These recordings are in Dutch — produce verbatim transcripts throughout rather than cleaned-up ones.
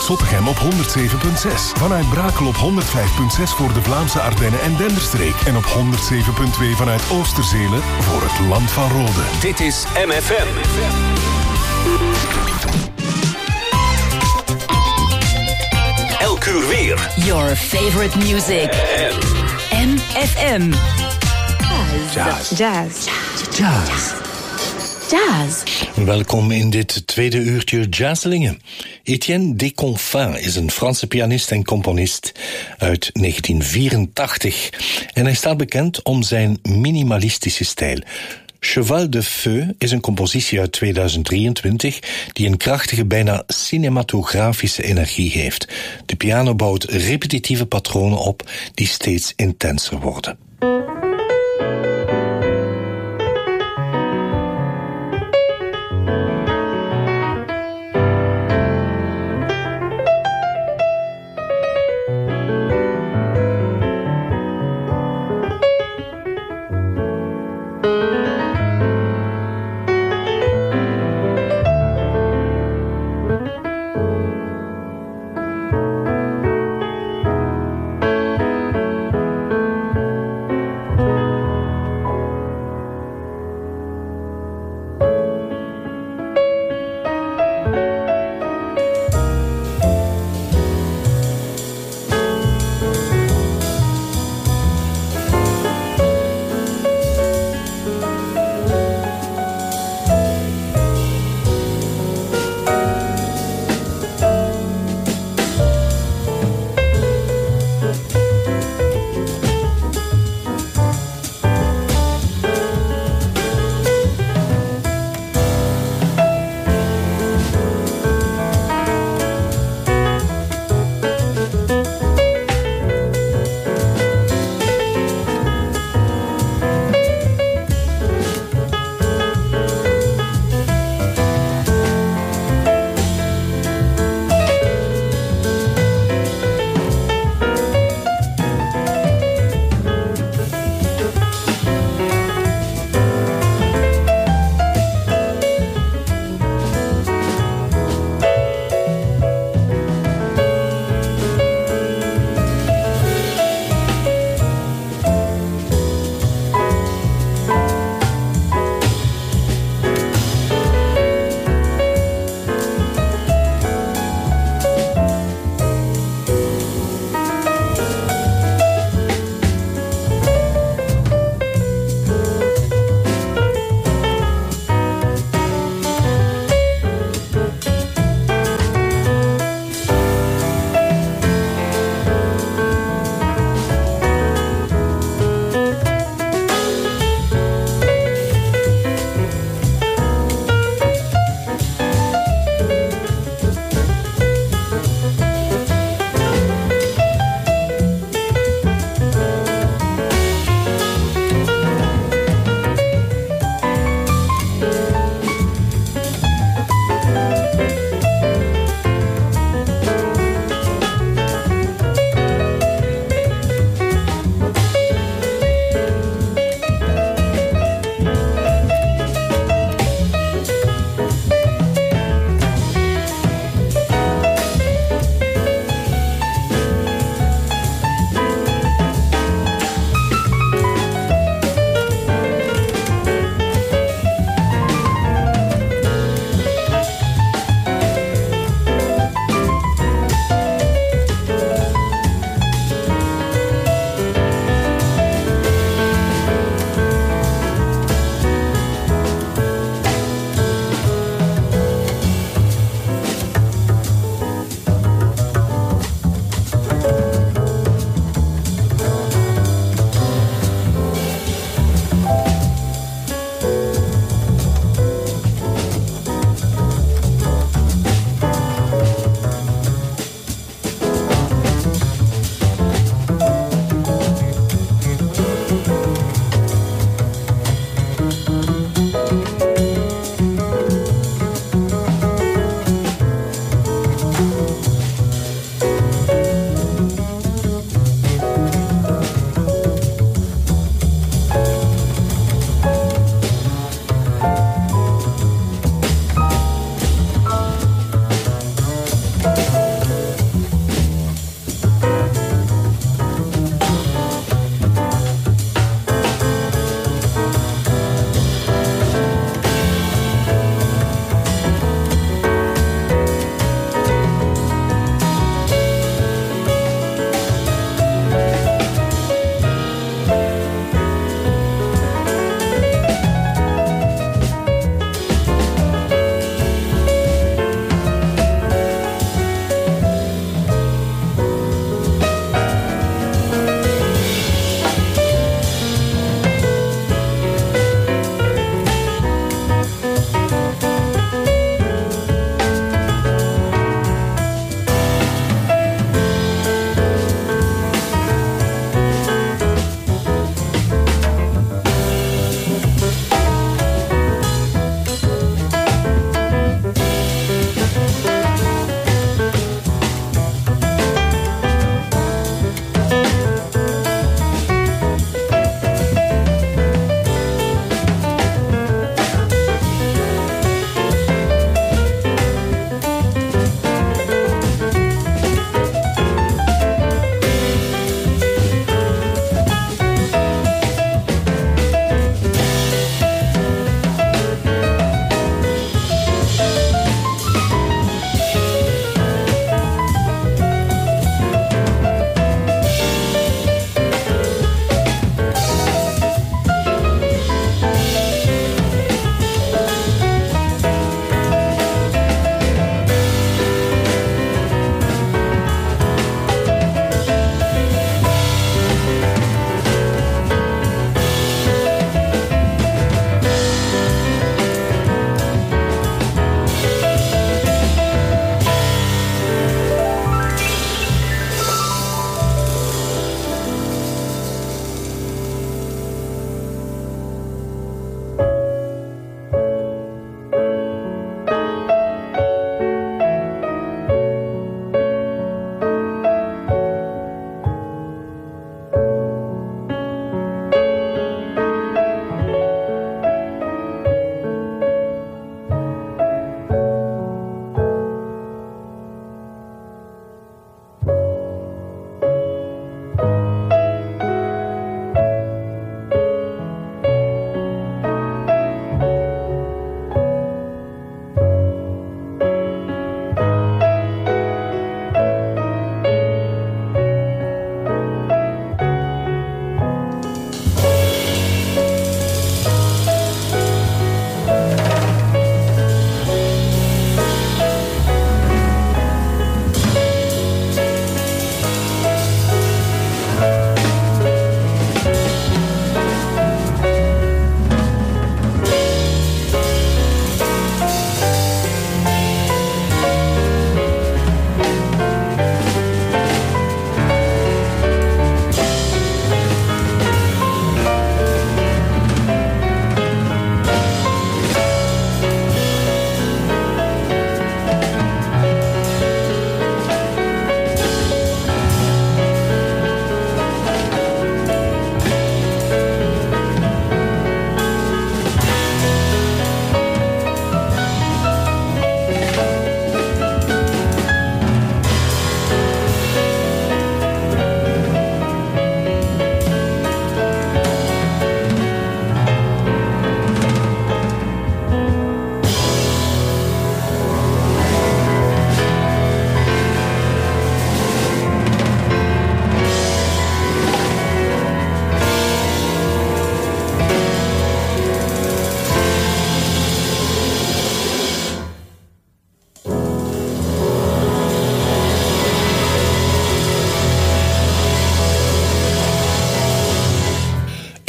vanuit Zottegem op honderd zeven komma zes. Vanuit Brakel op honderd vijf komma zes voor de Vlaamse Ardennen en Denderstreek. En op honderd zeven komma twee vanuit Oosterzelen voor het Land van Rode. Dit is M F M. Elk uur weer. Your favorite music. M F M. Jazz. Jazz. Jazz. Jazz. Welkom in dit tweede uurtje Jazzlingen. Etienne Desconfins is een Franse pianist en componist uit negentien vierentachtig. En hij staat bekend om zijn minimalistische stijl. Cheval de Feu is een compositie uit tweeduizend drieëntwintig die een krachtige, bijna cinematografische energie heeft. De piano bouwt repetitieve patronen op die steeds intenser worden.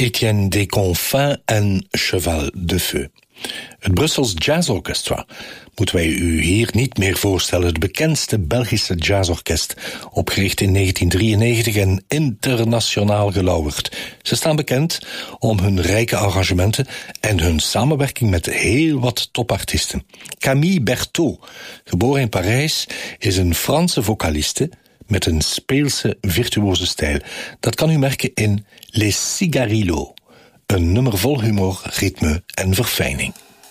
Etienne Desconfins en Cheval de Feu. Het Brussels Jazz Orchestra moeten wij u hier niet meer voorstellen. Het bekendste Belgische jazzorkest, opgericht in negentien drieënnegentig en internationaal gelauwerd. Ze staan bekend om hun rijke arrangementen en hun samenwerking met heel wat topartiesten. Camille Berthaud, geboren in Parijs, is een Franse vocaliste met een speelse, virtuoze stijl. Dat kan u merken in Les Cigarillos, een nummer vol humor, ritme en verfijning.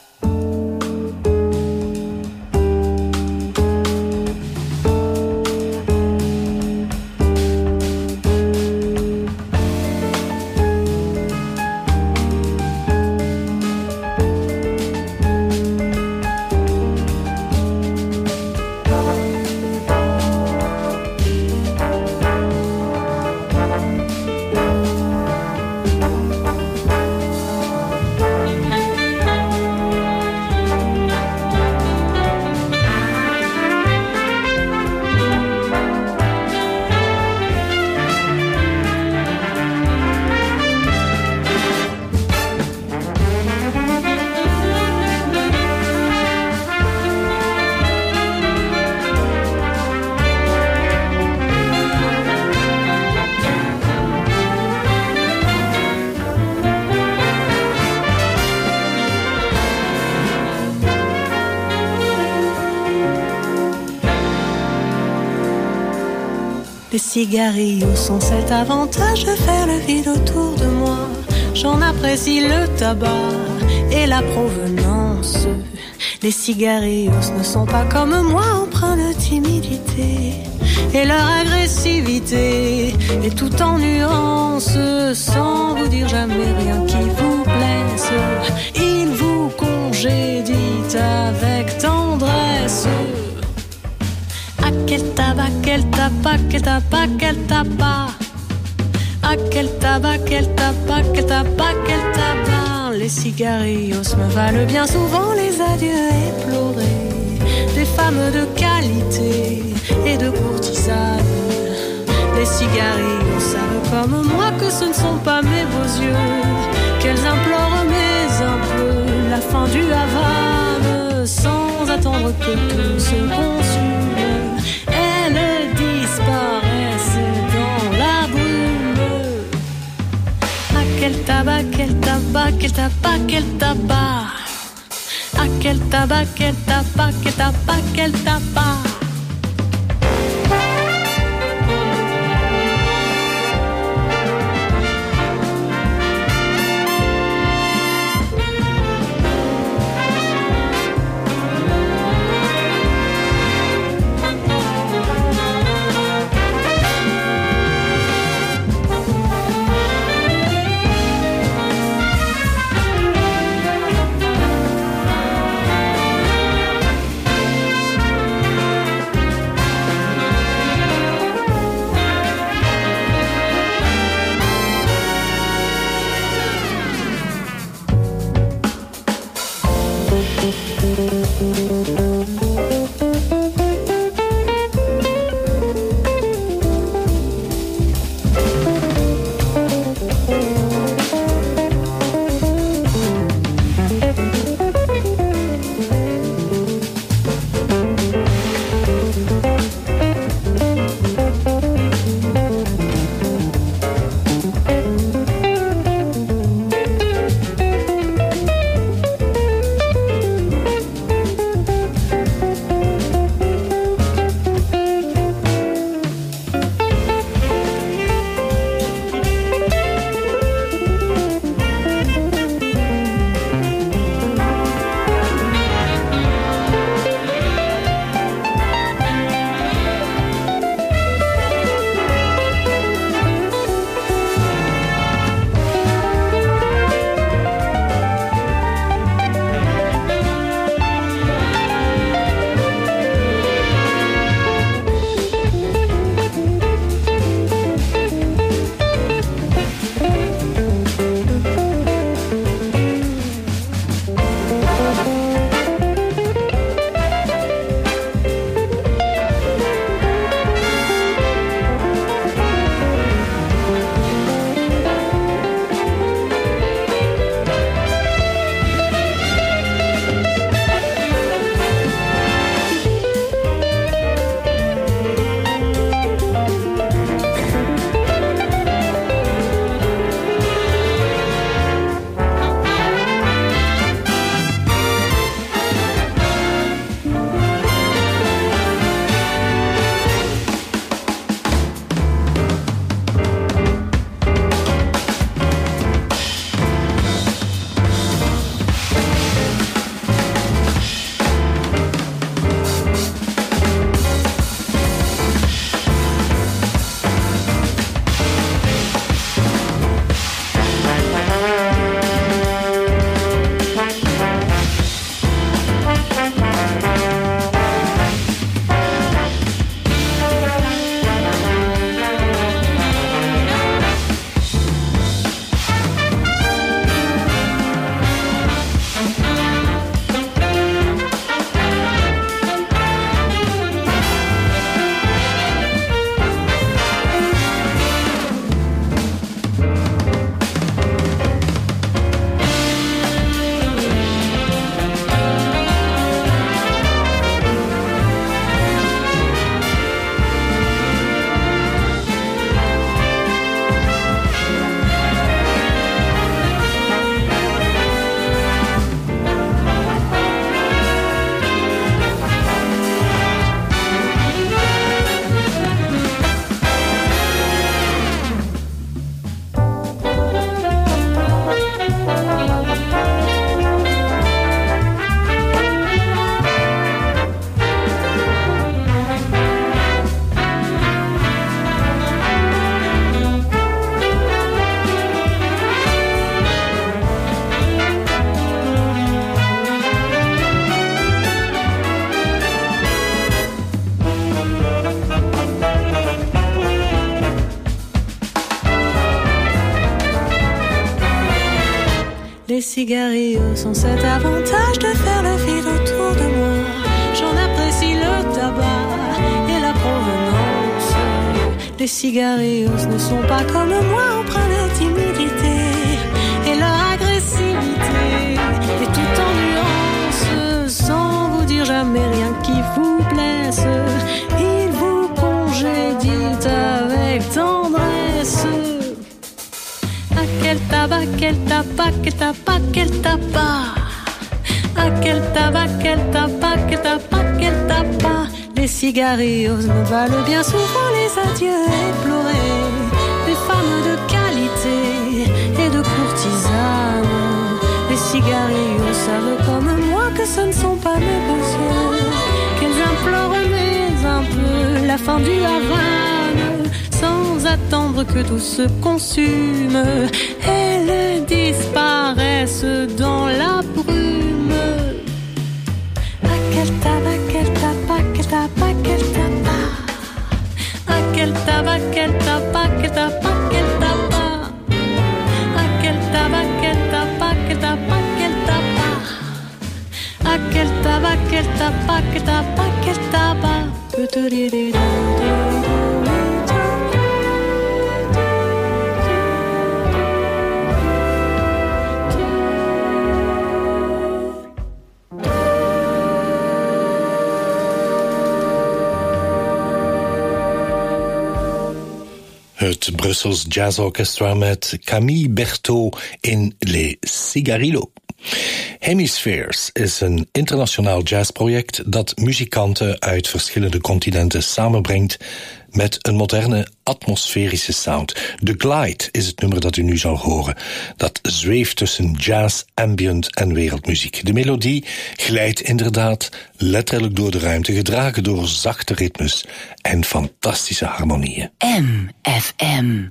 Les cigarillos sont cet avantage de faire le vide autour de moi. J'en apprécie le tabac et la provenance. Les cigarillos ne sont pas comme moi, empreints de timidité. Et leur agressivité est tout en nuances, sans vous dire jamais rien qui vous blesse. Ils vous congédient avec tendresse. Ah quel tabac, quel tabac, quel tabac, quel tabac. Ah quel tabac, quel tabac, quel tabac, quel tabac. Les cigarillos me valent bien souvent les adieux éplorés des femmes de qualité et de courtisanes. Les cigarillos savent comme moi que ce ne sont pas mes beaux yeux qu'elles implorent, mais un peu la fin du Havane, sans attendre que tout se consume. Elles disparaissent dans la brume. Ah quel tabac, quel tabac, quel tabac, quel tabac. Ah quel tabac, quel tabac, quel tabac, quel tabac. cigarillos ont cet avantage de faire le vide autour de moi. J'en apprécie le tabac et la provenance. Les cigarillos ne sont pas comme moi, empreints de timidité et leur agressivité est tout en nuances. Sans vous dire jamais rien qui vous blesse, ils vous congédient avec tendresse. Ah, quel tabac, quel tabac, quel tabac, quel tabac. Ah, quel tabac, quel tabac, quel tabac, quel tabac. Les cigarillos me valent bien souvent les adieux éplorés des femmes de qualité et de courtisanes. Les cigarillos savent comme moi que ce ne sont pas mes beaux yeux, qu'elles implorent mais un peu la fin du Havane. Sans attendre que tout se consume, elles disparaissent dans la brume. Ah, quel tabac, quel tabac, quel tabac, quel tabac. Ah, quel tabac, quel tabac, quel tabac, quel tabac. Ah, quel tabac, quel tabac, quel tabac, quel tabac. Ah, quel tabac, quel tabac, quel tabac, quel tabac. Het Brussels Jazz Orchestra met Camille Berthaud in Les Cigarillos. Hemispheres is een internationaal jazzproject dat muzikanten uit verschillende continenten samenbrengt met een moderne atmosferische sound. The Glide is het nummer dat u nu zal horen. Dat zweeft tussen jazz, ambient en wereldmuziek. De melodie glijdt inderdaad letterlijk door de ruimte, gedragen door zachte ritmes en fantastische harmonieën. M F M.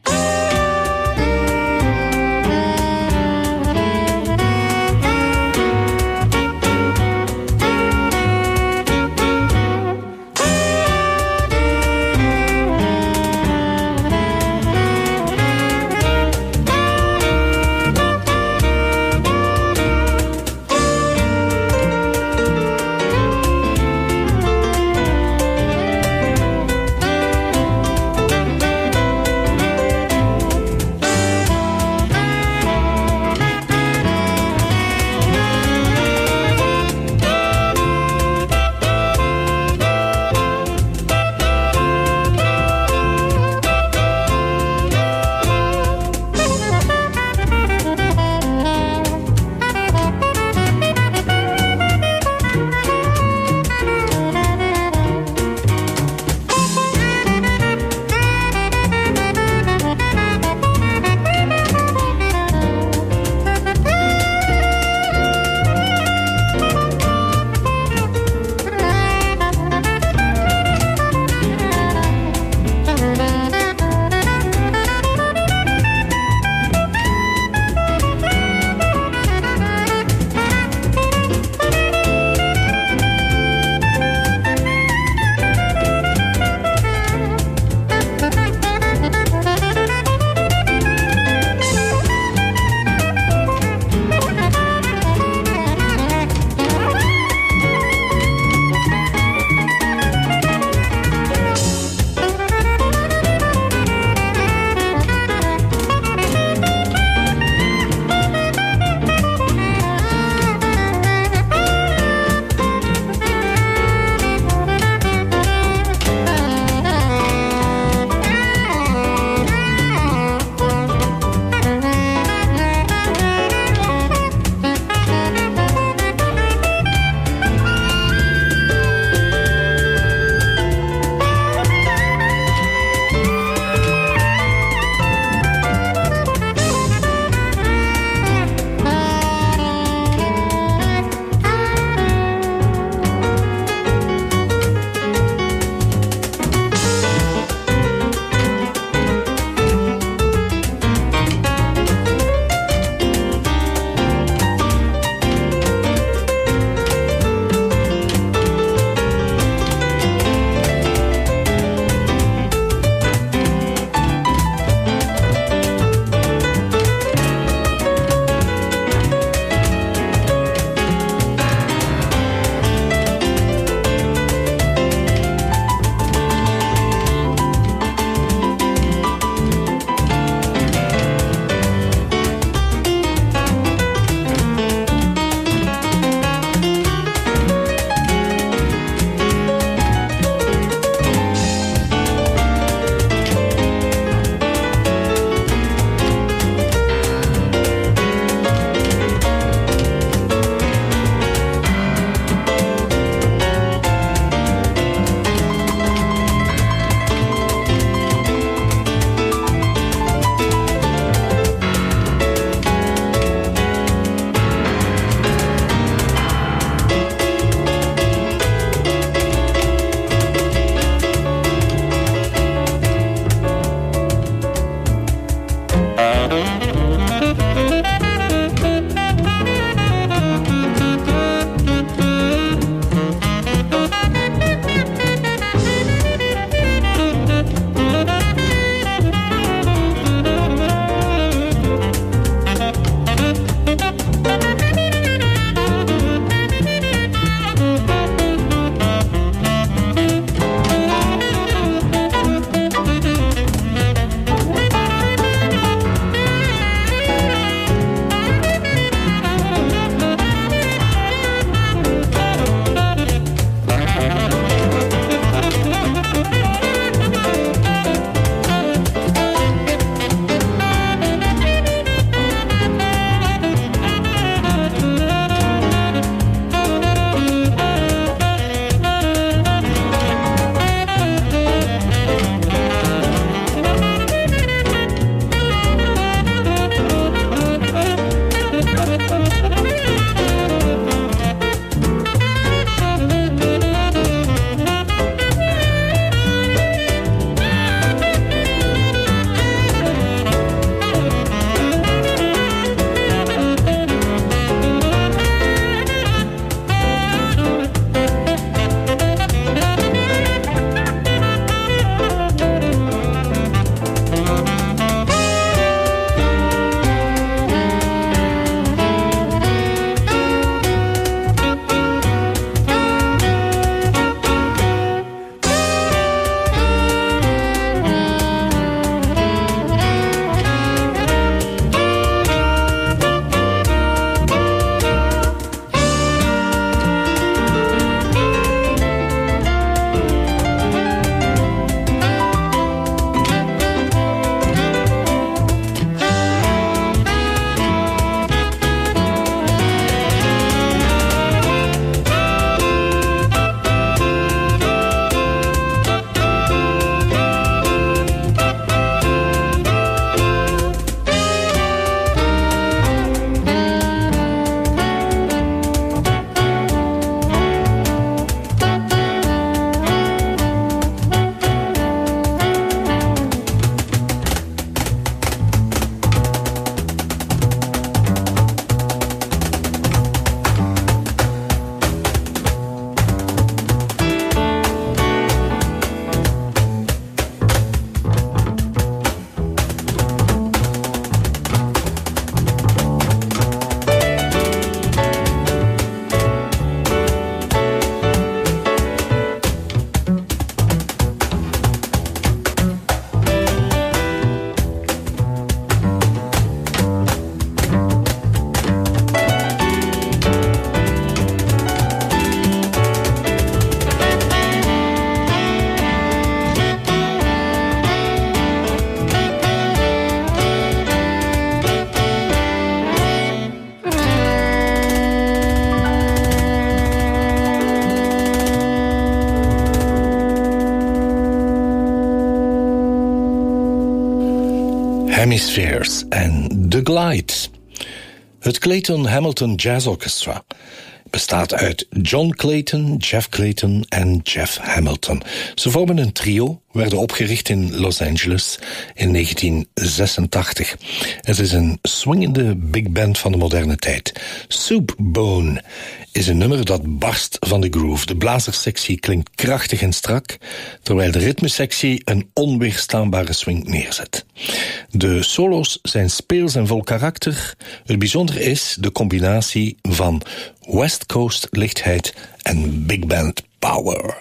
Hemispheres en The Glide. Het Clayton Hamilton Jazz Orchestra bestaat uit John Clayton, Jeff Clayton en Jeff Hamilton. Ze vormen een trio, werden opgericht in Los Angeles in negentien zesentachtig. Het is een swingende big band van de moderne tijd. Soup Bone is een nummer dat barst van de groove. De blazerssectie klinkt krachtig en strak, terwijl de ritmesectie een onweerstaanbare swing neerzet. De solo's zijn speels en vol karakter. Het bijzondere is de combinatie van West Coast lichtheid en big band power.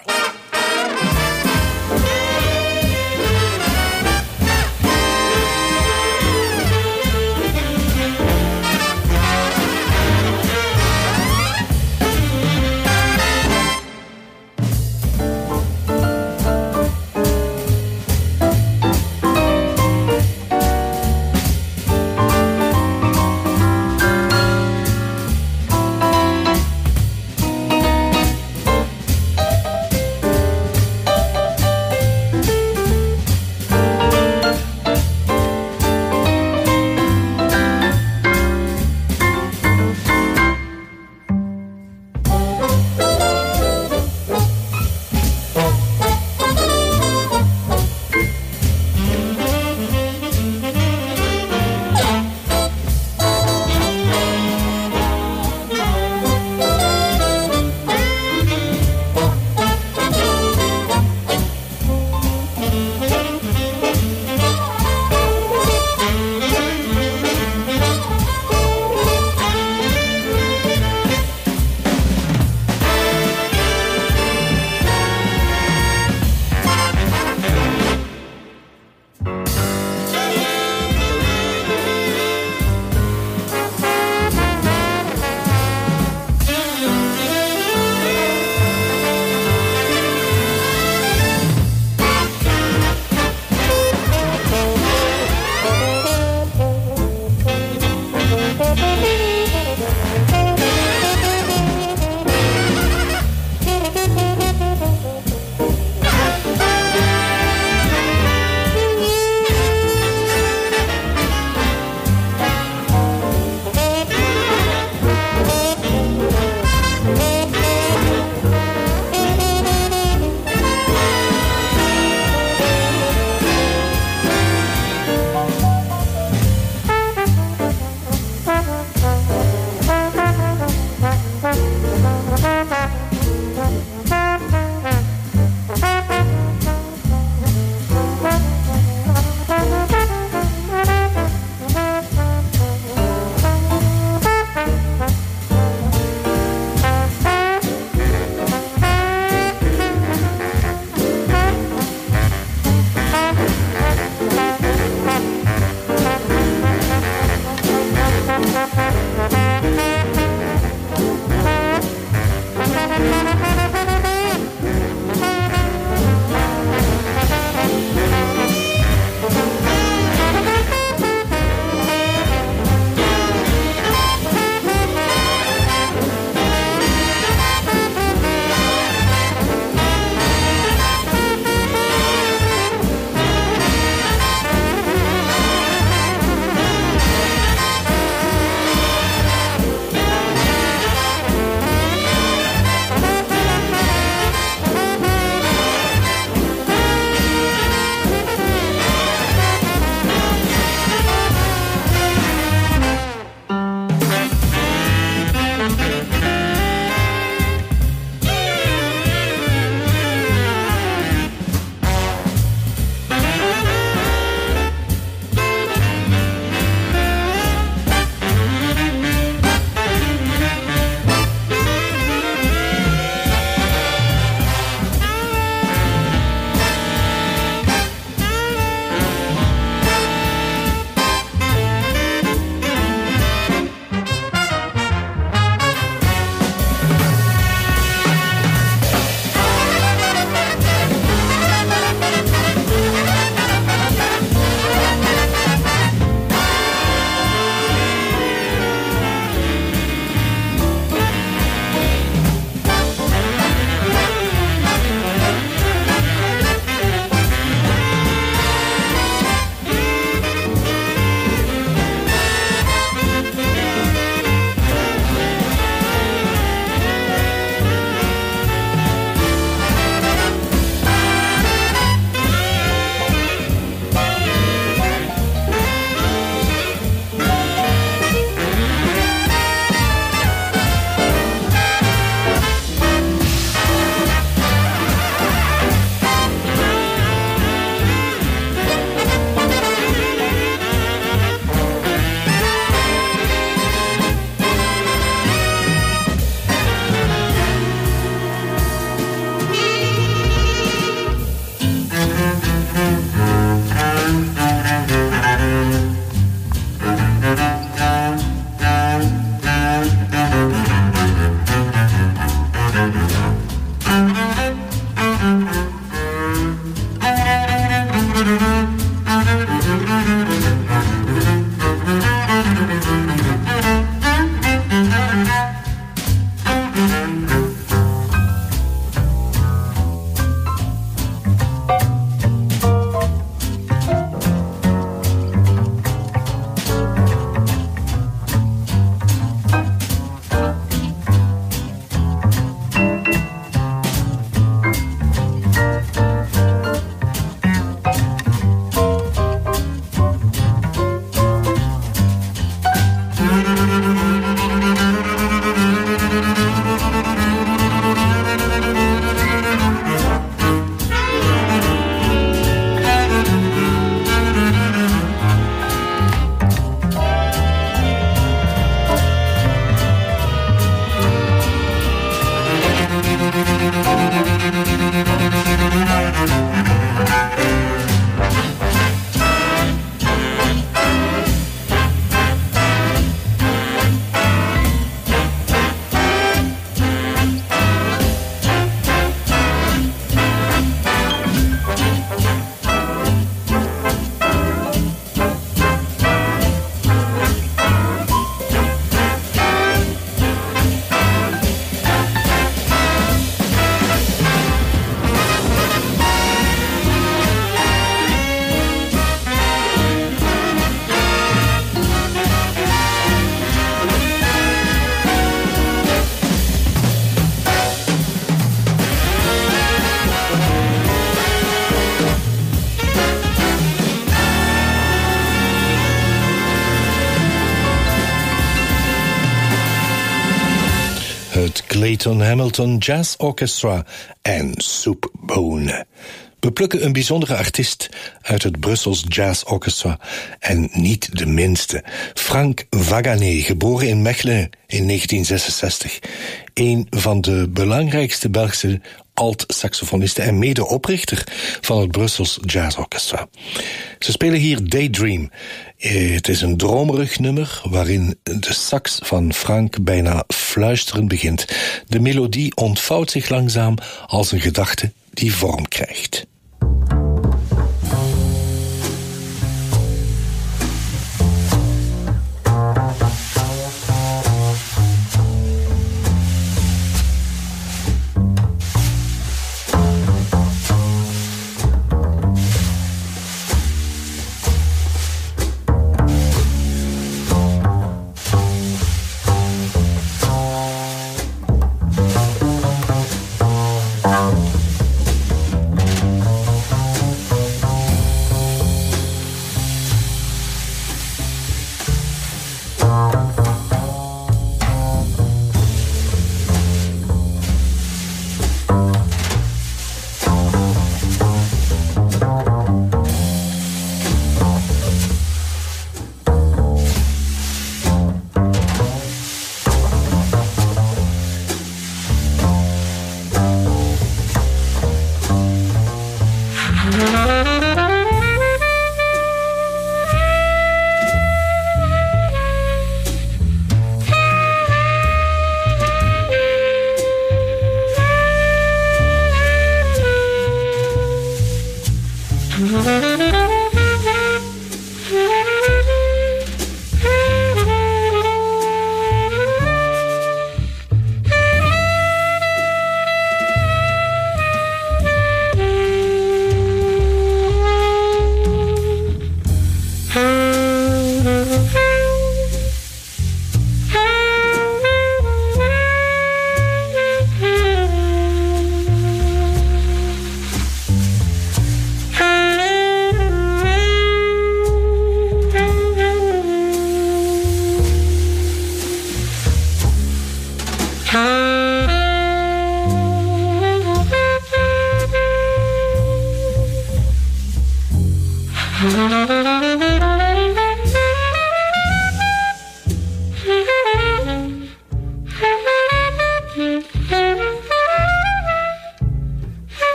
Clayton Hamilton Jazz Orchestra en Soupbone. We plukken een bijzondere artiest uit het Brussels Jazz Orchestra. En niet de minste. Frank Waganet, geboren in Mechelen in negentien zesenzestig. Een van de belangrijkste Belgische alt-saxofonisten en medeoprichter van het Brussels Jazz Orchestra. Ze spelen hier Daydream. Het is een dromerig nummer waarin de sax van Frank bijna fluisterend begint. De melodie ontvouwt zich langzaam als een gedachte die vorm krijgt.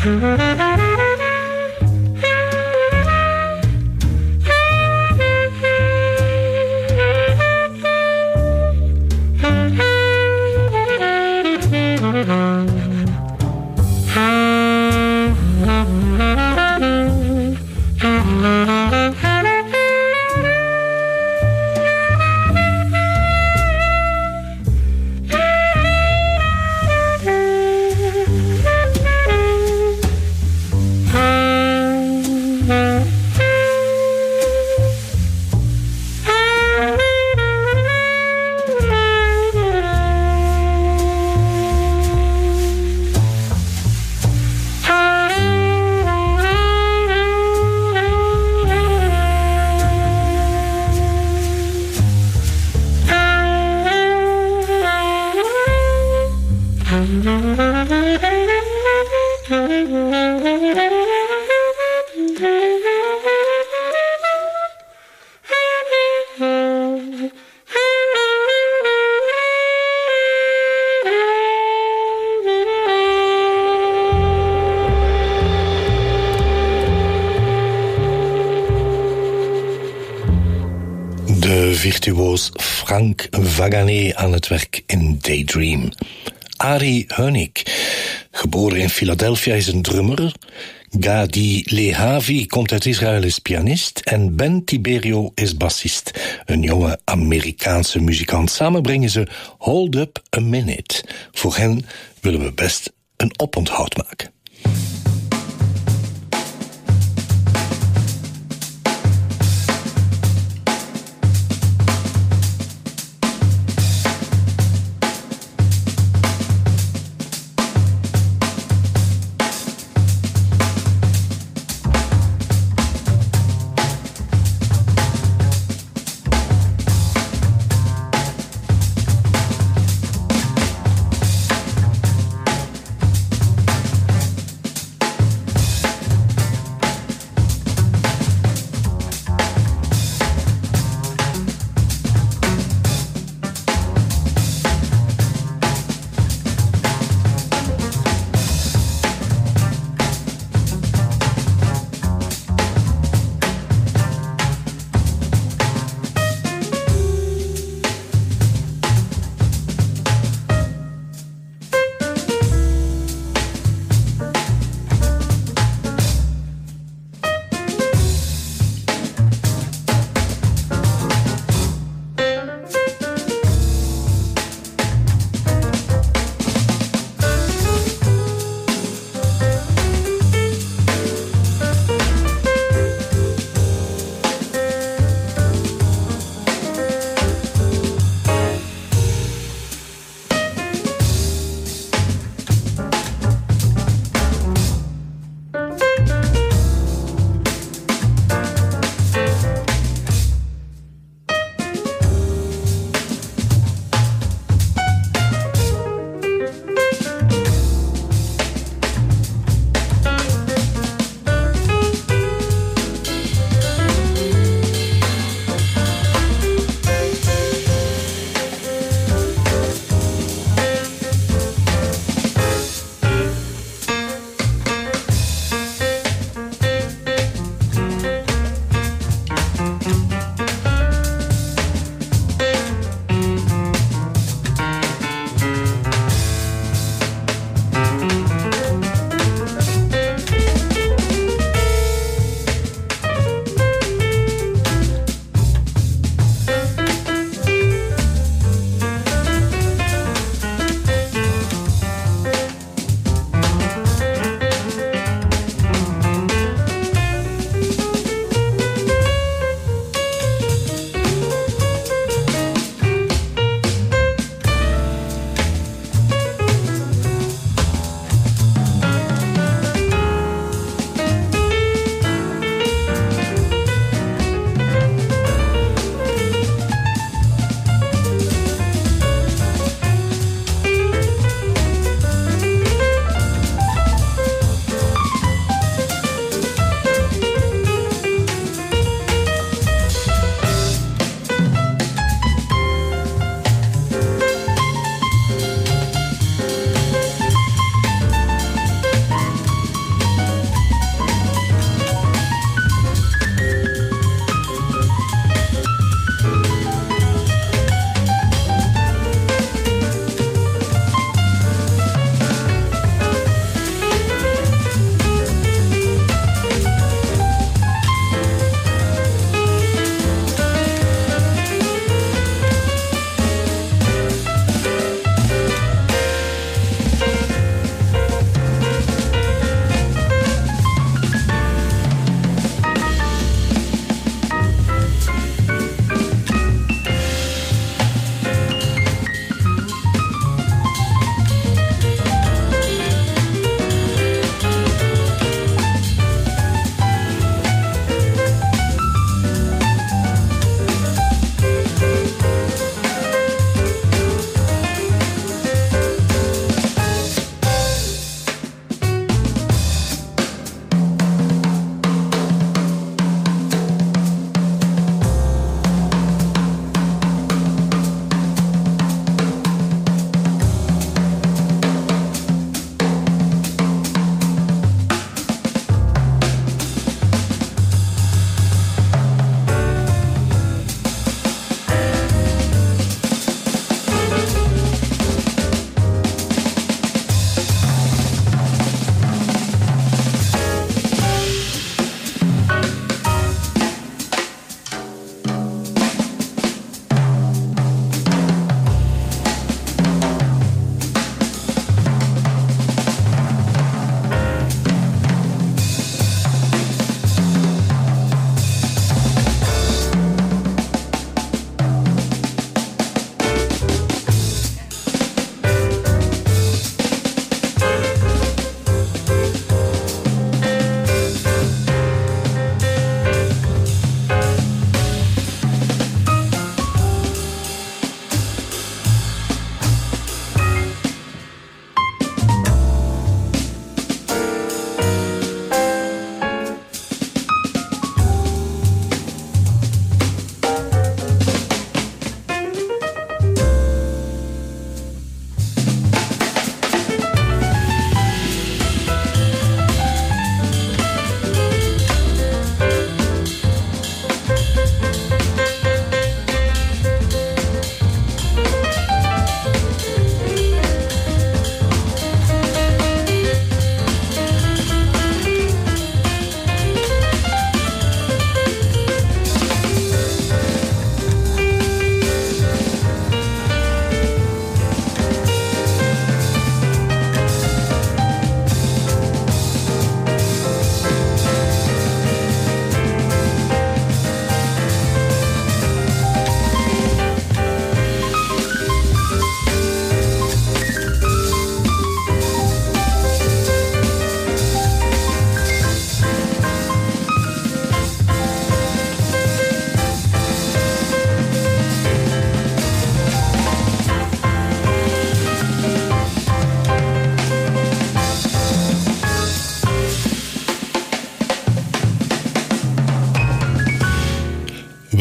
Virtuoos Frank Wagané aan het werk in Daydream. Ari Hoenig, geboren in Philadelphia, is een drummer. Gadi Lehavi komt uit Israël, is pianist. En Ben Tiberio is bassist, een jonge Amerikaanse muzikant. Samen brengen ze Hold Up a Minute. Voor hen willen we best een oponthoud maken.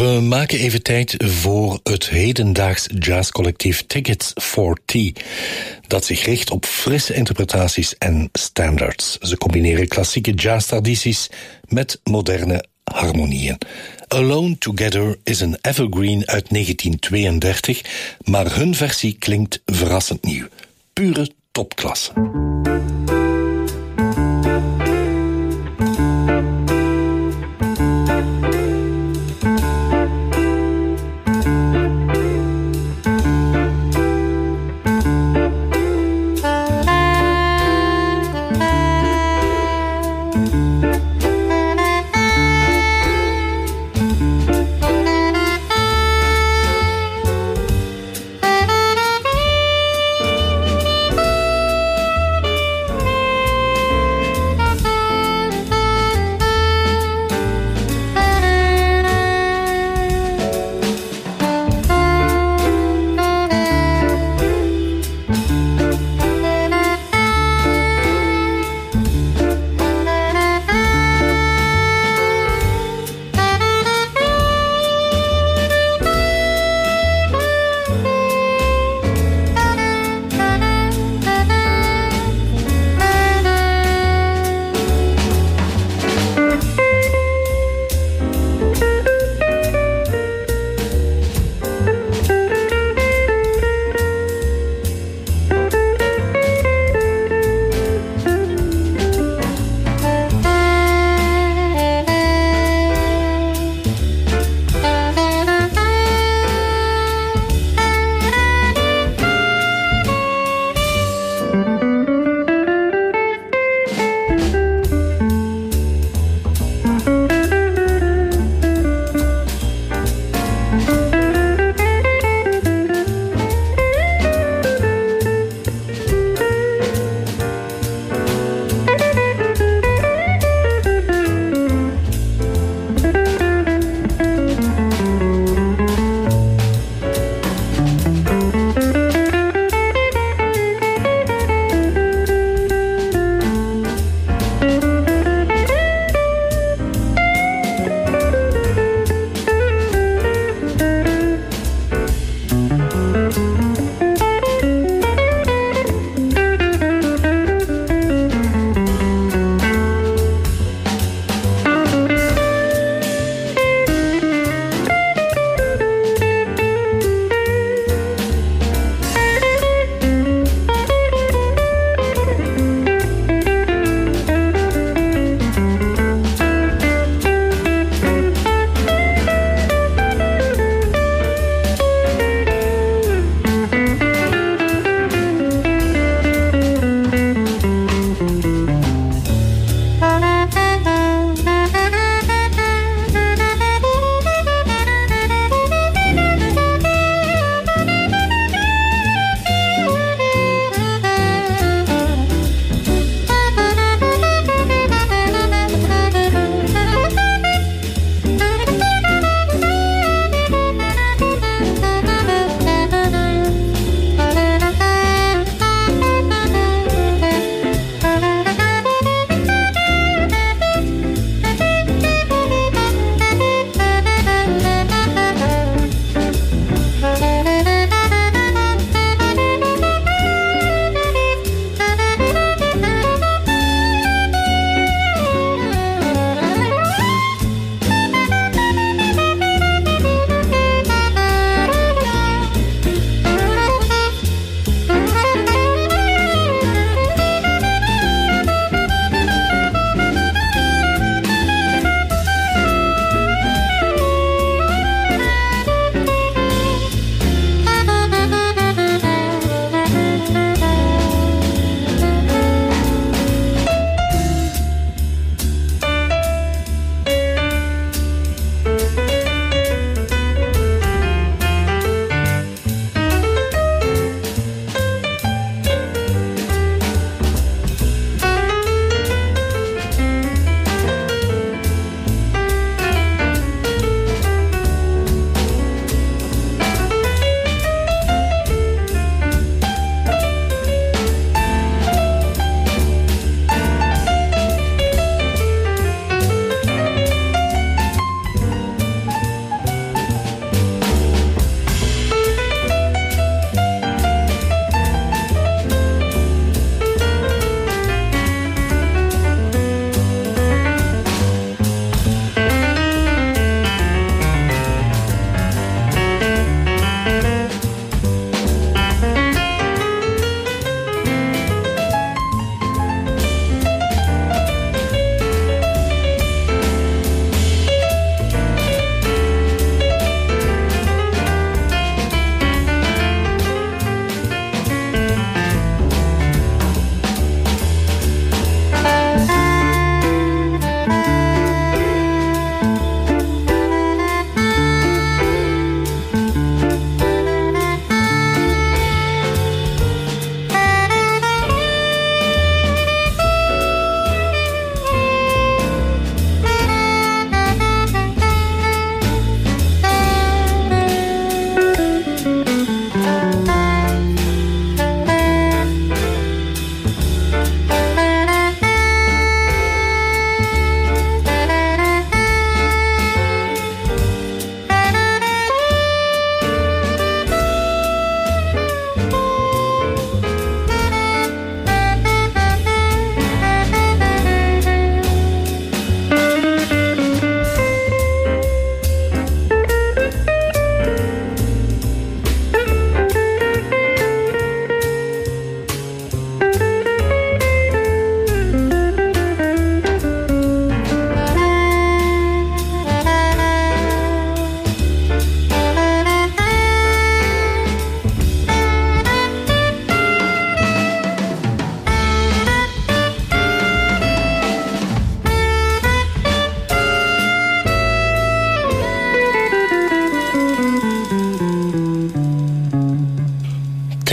We maken even tijd voor het hedendaags jazzcollectief Tickets for Tea, dat zich richt op frisse interpretaties en standards. Ze combineren klassieke jazztradities met moderne harmonieën. Alone Together is een evergreen uit negentien tweeëndertig, maar hun versie klinkt verrassend nieuw. Pure topklasse.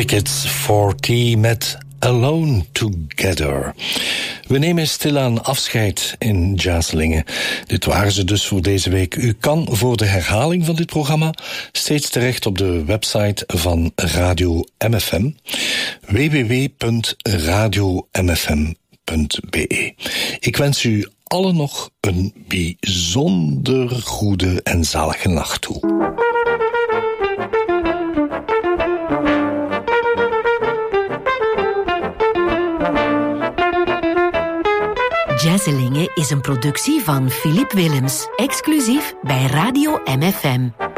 Crickets for Tea met Alone Together. We nemen stilaan afscheid in Jazzlingen. Dit waren ze dus voor deze week. U kan voor de herhaling van dit programma steeds terecht op de website van Radio M F M, w w w punt radio m f m punt b e. Ik wens u allen nog een bijzonder goede en zalige nacht toe. Jazzelingen is een productie van Philippe Willems, exclusief bij Radio M F M.